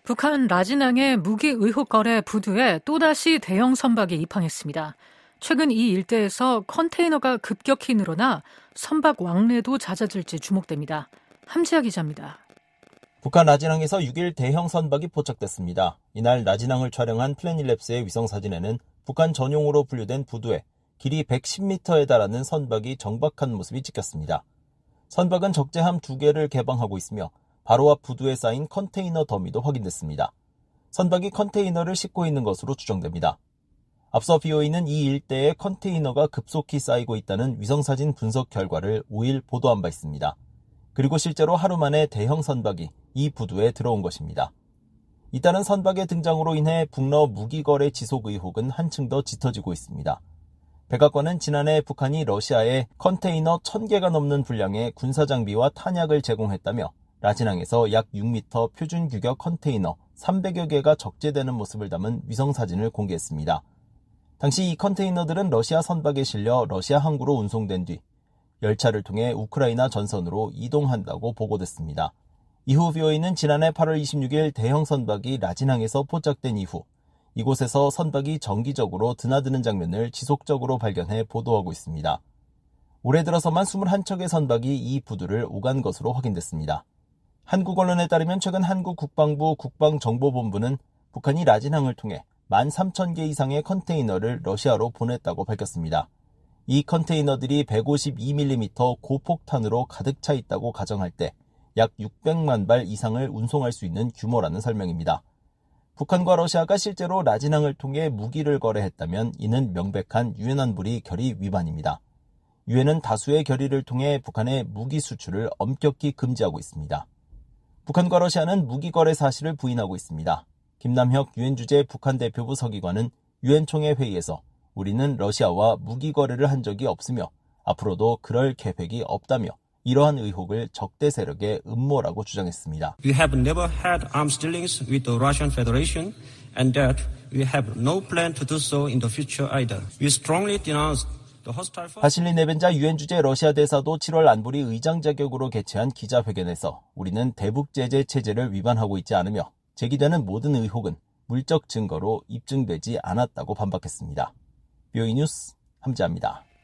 북한 라진항의 무기 의혹 거래 부두에 또다시 대형 선박이 입항했습니다. 최근 이 일대에서 컨테이너가 급격히 늘어나 선박 왕래도 잦아질지 주목됩니다. 함지아 기자입니다. 북한 라진항에서 6일 대형 선박이 포착됐습니다. 이날 라진항을 촬영한 플래닛랩스의 위성사진에는 북한 전용으로 분류된 부두에 길이 110m에 달하는 선박이 정박한 모습이 찍혔습니다. 선박은 적재함 2개를 개방하고 있으며 바로 앞 부두에 쌓인 컨테이너 더미도 확인됐습니다. 선박이 컨테이너를 싣고 있는 것으로 추정됩니다. 앞서 BOE는 이 일대에 컨테이너가 급속히 쌓이고 있다는 위성사진 분석 결과를 5일 보도한 바 있습니다. 그리고 실제로 하루 만에 대형 선박이 이 부두에 들어온 것입니다. 잇따른 선박의 등장으로 인해 북러 무기거래 지속 의혹은 한층 더 짙어지고 있습니다. 백악관은 지난해 북한이 러시아에 컨테이너 1000개가 넘는 분량의 군사장비와 탄약을 제공했다며 라진항에서 약 6m 표준 규격 컨테이너 300여 개가 적재되는 모습을 담은 위성사진을 공개했습니다. 당시 이 컨테이너들은 러시아 선박에 실려 러시아 항구로 운송된 뒤 열차를 통해 우크라이나 전선으로 이동한다고 보고됐습니다. 이후 BOE는 지난해 8월 26일 대형 선박이 라진항에서 포착된 이후 이곳에서 선박이 정기적으로 드나드는 장면을 지속적으로 발견해 보도하고 있습니다. 올해 들어서만 21척의 선박이 이 부두를 오간 것으로 확인됐습니다. 한국 언론에 따르면 최근 한국 국방부 국방정보본부는 북한이 라진항을 통해 13,000개 이상의 컨테이너를 러시아로 보냈다고 밝혔습니다. 이 컨테이너들이 152mm 고폭탄으로 가득 차 있다고 가정할 때 약 600만 발 이상을 운송할 수 있는 규모라는 설명입니다. 북한과 러시아가 실제로 라진항을 통해 무기를 거래했다면 이는 명백한 유엔 안보리 결의 위반입니다. 유엔은 다수의 결의를 통해 북한의 무기 수출을 엄격히 금지하고 있습니다. 북한과 러시아는 무기 거래 사실을 부인하고 있습니다. 김남혁 유엔 주재 북한 대표부 서기관은 유엔 총회 회의에서 우리는 러시아와 무기 거래를 한 적이 없으며 앞으로도 그럴 계획이 없다며 이러한 의혹을 적대 세력의 음모라고 주장했습니다. We have never had arms dealings with the Russian Federation and that we have no plan to do so in the future either. We strongly denounce 바실리 네벤자 유엔 주재 러시아 대사도 7월 안보리 의장 자격으로 개최한 기자회견에서 우리는 대북 제재 체제를 위반하고 있지 않으며 제기되는 모든 의혹은 물적 증거로 입증되지 않았다고 반박했습니다. BOE 뉴스 함지아입니다.